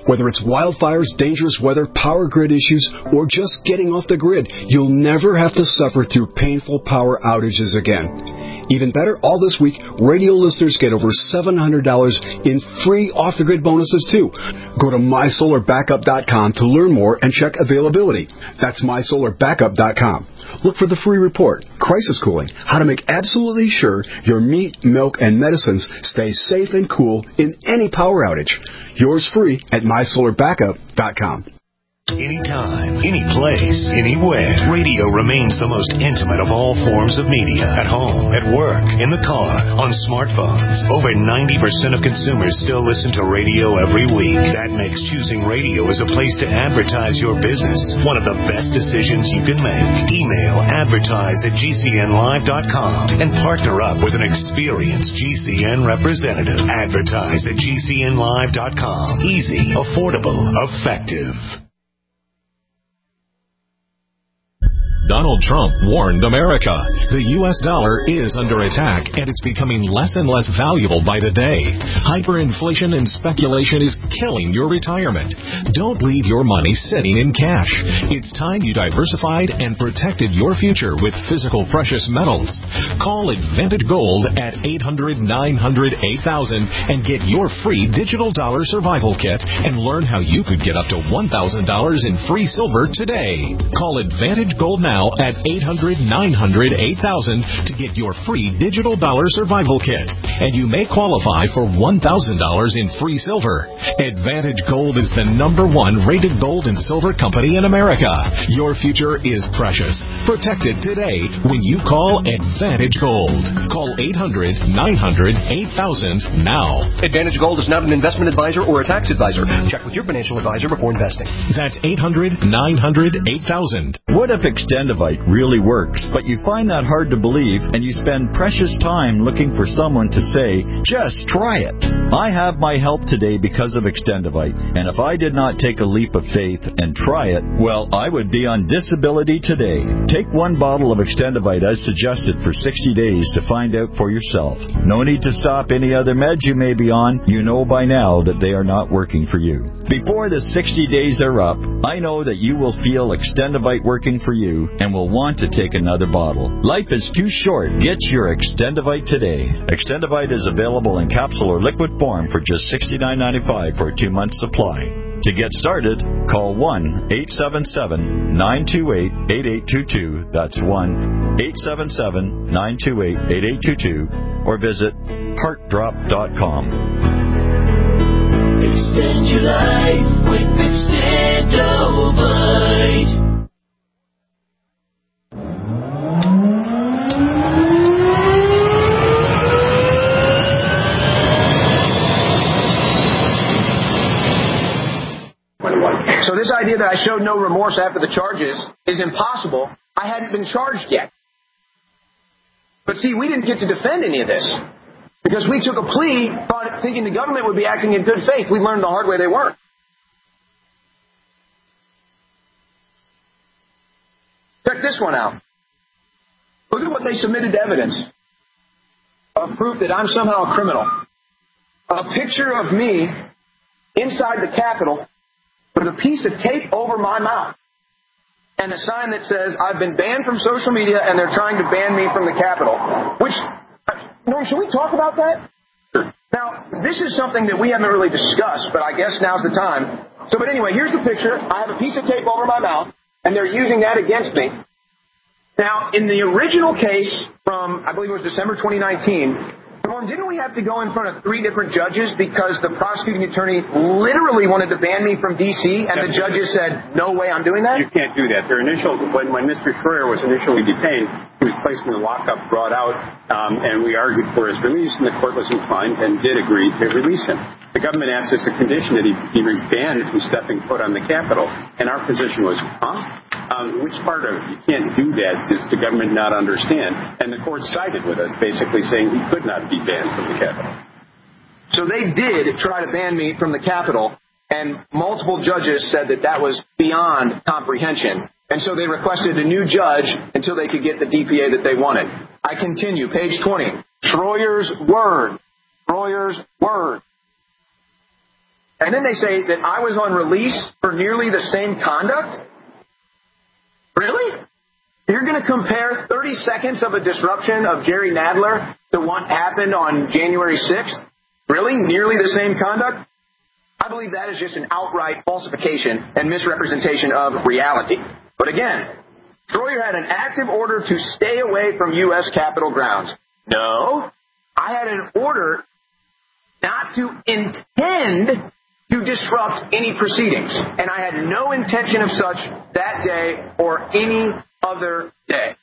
Speaker 17: Whether it's wildfires, dangerous weather, power grid issues, or just getting off the grid, you'll never have to suffer through painful power outages again. Even better, all this week, radio listeners get over $700 in free off-the-grid bonuses, too. Go to MySolarBackup.com to learn more and check availability. That's MySolarBackup.com. Look for the free report, Crisis Cooling, how to make absolutely sure your meat, milk, and medicines stay safe and cool in any power outage. Yours free at MySolarBackup.com.
Speaker 18: Anytime, any place, anywhere. Radio remains the most intimate of all forms of media. At home, at work, in the car, on smartphones. Over 90% of consumers still listen to radio every week. That makes choosing radio as a place to advertise your business one of the best decisions you can make. Email advertise@gcnlive.com and partner up with an experienced GCN representative. Advertise@gcnlive.com. Easy, affordable, effective.
Speaker 19: Donald Trump warned America. The U.S. dollar is under attack, and it's becoming less and less valuable by the day. Hyperinflation and speculation is killing your retirement. Don't leave your money sitting in cash. It's time you diversified and protected your future with physical precious metals. Call Advantage Gold at 800-900-8000 and get your free digital dollar survival kit and learn how you could get up to $1,000 in free silver today. Call Advantage Gold now at 800-900-8000 to get your free digital dollar survival kit, and you may qualify for $1,000 in free silver. Advantage Gold is the #1 rated gold and silver company in America. Your future is precious. Protect it today when you call Advantage Gold. Call 800-900-8000 now.
Speaker 20: Advantage Gold is not an investment advisor or a tax advisor. Check with your financial advisor before investing.
Speaker 19: That's 800-900-8000.
Speaker 21: What if Extendivite really works, but you find that hard to believe and you spend precious time looking for someone to say, just try it? I have my help today because of Extendivite, and if I did not take a leap of faith and try it, well, I would be on disability today. Take one bottle of Extendivite as suggested for 60 days to find out for yourself. No need to stop any other meds you may be on. You know by now that they are not working for you. Before the 60 days are up, I know that you will feel Extendivite working for you and will want to take another bottle. Life is too short. Get your Extendivite today. Extendivite is available in capsule or liquid form for just $69.95 for a 2-month supply. To get started, call 1-877-928-8822. That's 1-877-928-8822. Or visit heartdrop.com.
Speaker 22: Extend your life with Extendivite.
Speaker 16: So this idea that I showed no remorse after the charges is impossible. I hadn't been charged yet. But see, we didn't get to defend any of this because we took a plea thinking the government would be acting in good faith. We learned the hard way they weren't. Check this one out. Look at what they submitted to evidence of proof that I'm somehow a criminal. A picture of me inside the Capitol with a piece of tape over my mouth and a sign that says, I've been banned from social media and they're trying to ban me from the Capitol. Which, Norm, should we talk about that? Sure. Now, this is something that we haven't really discussed, but I guess now's the time. But anyway, here's the picture. I have a piece of tape over my mouth, and they're using that against me. Now, in the original case from, I believe it was December 2019, Norm, didn't we have to go in front of 3 different judges because the prosecuting attorney literally wanted to ban me from D.C. and the judges said, no way I'm doing that?
Speaker 6: You can't do that. When Mr. Schroyer was initially detained, he was placed in the lockup, brought out, and we argued for his release, and the court was inclined and did agree to release him. The government asked us a condition that he be banned from stepping foot on the Capitol, and our position was, which part of it? You can't do that. Does the government not understand? And the court sided with us, basically saying he could not be banned from the Capitol.
Speaker 16: So they did try to ban me from the Capitol, and multiple judges said that that was beyond comprehension. And so they requested a new judge until they could get the DPA that they wanted. I continue, page 20. Schroyer's word. Schroyer's word. And then they say that I was on release for nearly the same conduct? Really? You're going to compare 30 seconds of a disruption of Jerry Nadler to what happened on January 6th? Really? Nearly the same conduct? I believe that is just an outright falsification and misrepresentation of reality. But again, Stroyer had an active order to stay away from U.S. Capitol grounds. No, I had an order not to intend to disrupt any proceedings. And I had no intention of such that day or any other day.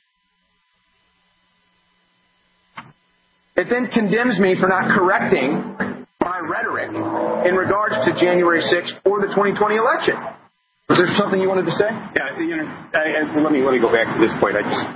Speaker 16: It then condemns me for not correcting my rhetoric in regards to January 6th or the 2020 election. Was there something you wanted to say?
Speaker 6: Yeah, let me go back to this point.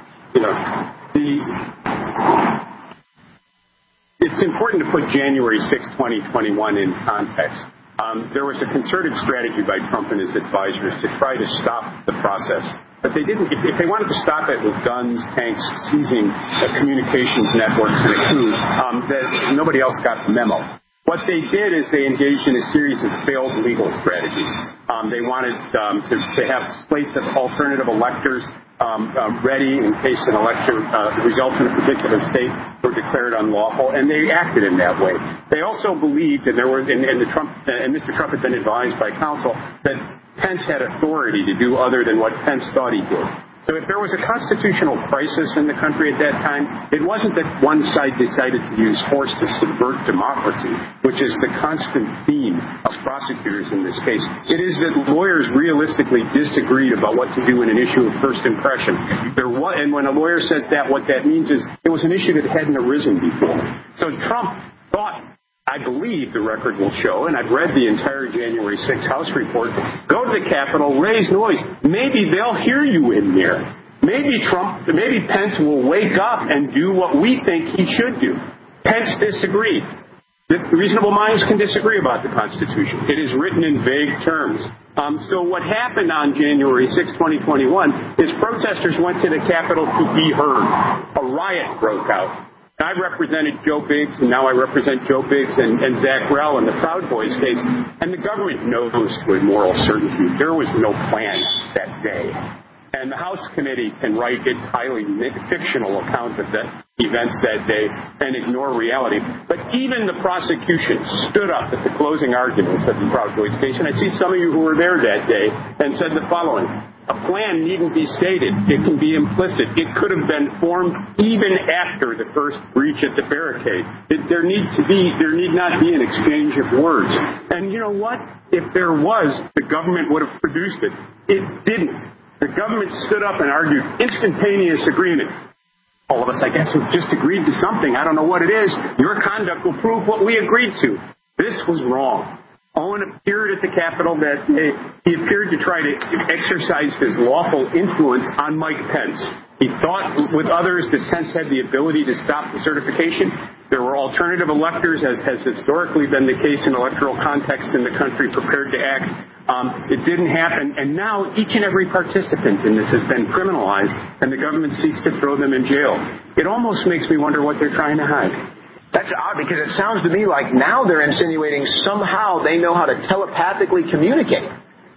Speaker 6: It's important to put January 6, 2021 in context. There was a concerted strategy by Trump and his advisors to try to stop the process. But they didn't. If they wanted to stop it with guns, tanks, seizing communications networks, and a coup, that nobody else got the memo. What they did is they engaged in a series of failed legal strategies. They wanted to have slates of alternative electors ready in case an election results in a particular state were declared unlawful, and they acted in that way. They also believed, and Mr. Trump had been advised by counsel that Pence had authority to do other than what Pence thought he did. So if there was a constitutional crisis in the country at that time, it wasn't that one side decided to use force to subvert democracy, which is the constant theme of prosecutors in this case. It is that lawyers realistically disagreed about what to do in an issue of first impression. And when a lawyer says that, what that means is it was an issue that hadn't arisen before. So Trump thought, I believe the record will show, and I've read the entire January 6th House report, go to the Capitol, raise noise. Maybe they'll hear you in there. Maybe Pence will wake up and do what we think he should do. Pence disagreed. Reasonable minds can disagree about the Constitution. It is written in vague terms. So what happened on January 6, 2021 is protesters went to the Capitol to be heard. A riot broke out. I represented Joe Biggs, and now I represent Joe Biggs and Zach Rell in the Proud Boys case. And the government knows with moral certainty there was no plan that day. And the House committee can write its highly fictional account of the events that day and ignore reality. But even the prosecution stood up at the closing arguments of the Proud Boys case. And I see some of you who were there that day and said the following. A plan needn't be stated. It can be implicit. It could have been formed even after the first breach at the barricade. There need not be an exchange of words. And you know what? If there was, the government would have produced it. It didn't. The government stood up and argued instantaneous agreement. All of us, I guess, have just agreed to something. I don't know what it is. Your conduct will prove what we agreed to. This was wrong. Owen appeared at the Capitol that day. He appeared to try to exercise his lawful influence on Mike Pence. He thought with others that Pence had the ability to stop the certification. There were alternative electors, as has historically been the case in electoral contexts in the country, prepared to act. It didn't happen, and now each and every participant in this has been criminalized, and the government seeks to throw them in jail. It almost makes me wonder what they're trying to hide.
Speaker 16: That's odd because it sounds to me like now they're insinuating somehow they know how to telepathically communicate.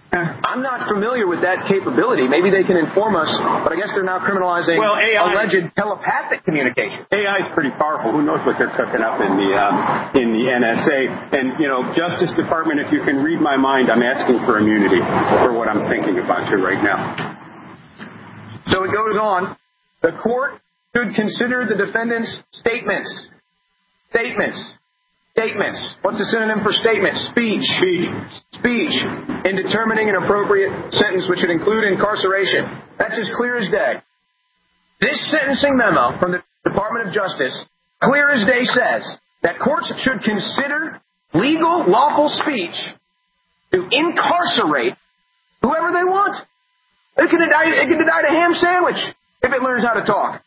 Speaker 16: I'm not familiar with that capability. Maybe they can inform us, but I guess they're now criminalizing alleged telepathic communication.
Speaker 6: AI is pretty powerful. Who knows what they're cooking up in the NSA? And, Justice Department, if you can read my mind, I'm asking for immunity for what I'm thinking about you right now.
Speaker 16: So it goes on. The court should consider the defendant's statements. What's the synonym for statement? Speech. In determining an appropriate sentence which should include incarceration. That's as clear as day. This sentencing memo from the Department of Justice, clear as day, says that courts should consider legal, lawful speech to incarcerate whoever they want. It can deny a ham sandwich if it learns how to talk.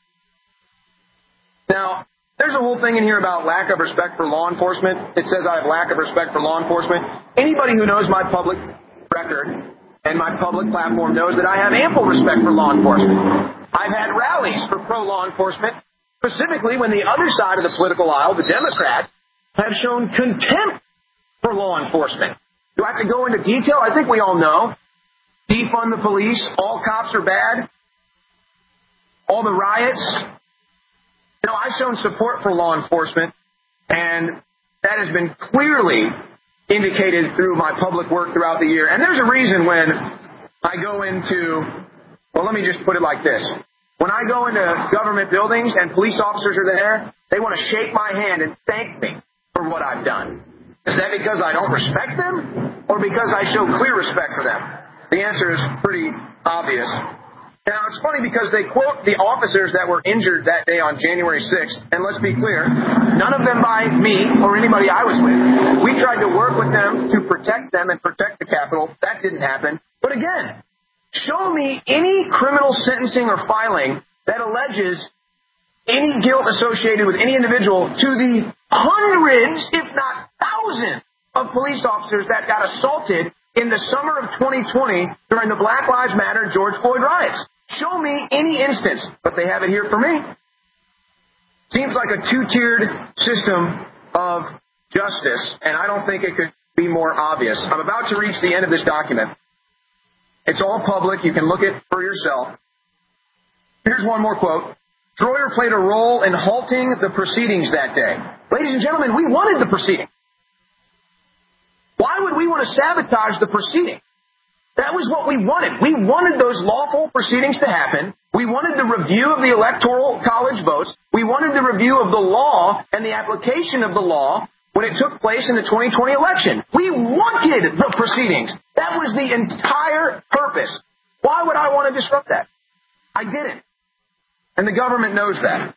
Speaker 16: Now, there's a whole thing in here about lack of respect for law enforcement. It says I have lack of respect for law enforcement. Anybody who knows my public record and my public platform knows that I have ample respect for law enforcement. I've had rallies for pro-law enforcement, specifically when the other side of the political aisle, the Democrats, have shown contempt for law enforcement. Do I have to go into detail? I think we all know. Defund the police. All cops are bad. All the riots. I've shown support for law enforcement, and that has been clearly indicated through my public work throughout the year. And there's a reason when I go into, let me just put it like this. When I go into government buildings and police officers are there, they want to shake my hand and thank me for what I've done. Is that because I don't respect them or because I show clear respect for them? The answer is pretty obvious. Now, it's funny because they quote the officers that were injured that day on January 6th, and let's be clear, none of them by me or anybody I was with. We tried to work with them to protect them and protect the Capitol. That didn't happen. But again, show me any criminal sentencing or filing that alleges any guilt associated with any individual to the hundreds, if not thousands, of police officers that got assaulted in the summer of 2020 during the Black Lives Matter George Floyd riots. Show me any instance, but they have it here for me. Seems like a two-tiered system of justice, and I don't think it could be more obvious. I'm about to reach the end of this document. It's all public. You can look it for yourself. Here's one more quote. Troyer played a role in halting the proceedings that day. Ladies and gentlemen, we wanted the proceeding. Why would we want to sabotage the proceeding? That was what we wanted. We wanted those lawful proceedings to happen. We wanted the review of the Electoral College votes. We wanted the review of the law and the application of the law when it took place in the 2020 election. We wanted the proceedings. That was the entire purpose. Why would I want to disrupt that? I didn't. And the government knows that.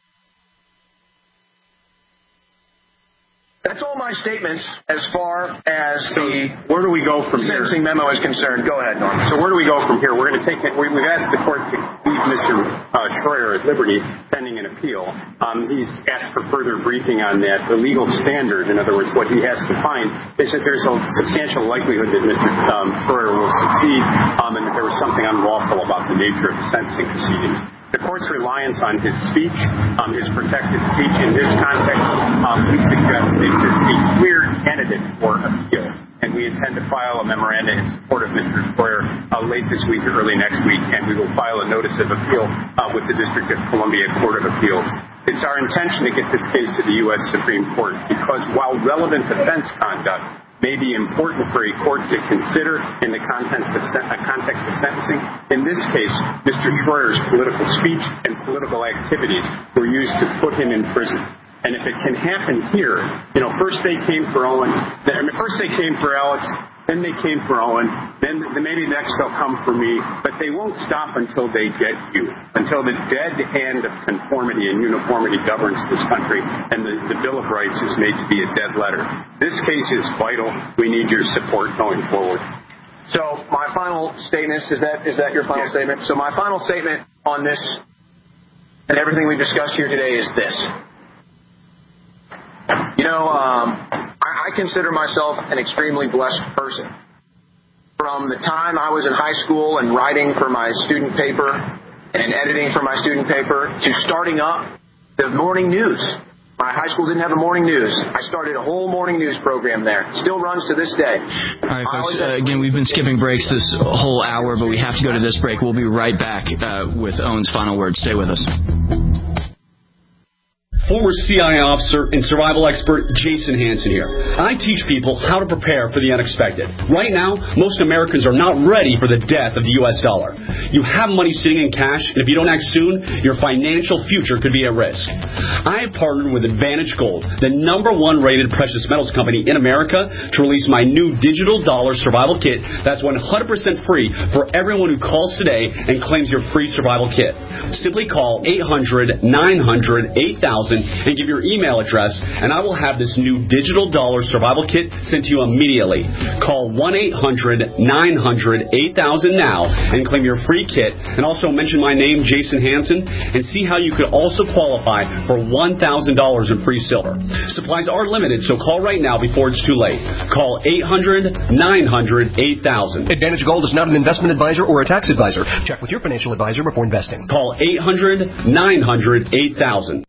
Speaker 16: That's all my statements as far as
Speaker 6: where do we go from here?
Speaker 16: Sentencing memo is concerned. Go ahead, Norm.
Speaker 6: So where do we go from here? We're going to take it. We've asked the court to leave Mr. Troyer at liberty pending an appeal. He's asked for further briefing on that. The legal standard, in other words, what he has to find, is that there's a substantial likelihood that Mr. Troyer will succeed and that there was something unlawful about the nature of the sentencing proceedings. The court's reliance on his speech, his protected speech in this context, we suggest makes this a clear candidate for appeal. And we intend to file a memoranda in support of Mr. Troyer late this week or early next week, and we will file a notice of appeal with the District of Columbia Court of Appeals. It's our intention to get this case to the U.S. Supreme Court because while relevant offense conduct may be important for a court to consider in the context of sentencing, in this case, Mr. Troyer's political speech and political activities were used to put him in prison. And if it can happen here, first they came for Owen, first they came for Alex, then they came for Owen, then maybe next they'll come for me, but they won't stop until they get you, until the dead hand of conformity and uniformity governs this country and the Bill of Rights is made to be a dead letter. This case is vital. We need your support going forward.
Speaker 16: So my final statement, is that your final statement? So my final statement on this and everything we've discussed here today is this. I consider myself an extremely blessed person. From the time I was in high school and writing for my student paper and editing for my student paper to starting up the morning news. My high school didn't have a morning news. I started a whole morning news program there. Still runs to this day.
Speaker 4: All right, folks. Again, we've been skipping breaks this whole hour, but we have to go to this break. We'll be right back with Owen's final words. Stay with us.
Speaker 1: Former CIA officer and survival expert Jason Hansen here. I teach people how to prepare for the unexpected. Right now, most Americans are not ready for the death of the U.S. dollar. You have money sitting in cash, and if you don't act soon, your financial future could be at risk. I have partnered with Advantage Gold, the #1 rated precious metals company in America, to release my new digital dollar survival kit that's 100% free for everyone who calls today and claims your free survival kit. Simply call 800-900-8000 and give your email address, and I will have this new digital dollar survival kit sent to you immediately. Call 1-800-900-8000 now and claim your free kit, and also mention my name, Jason Hansen, and see how you could also qualify for $1,000 in free silver. Supplies are limited, so call right now before it's too late. Call 800-900-8000.
Speaker 20: Advantage Gold is not an investment advisor or a tax advisor. Check with your financial advisor before investing.
Speaker 1: Call 800-900-8000.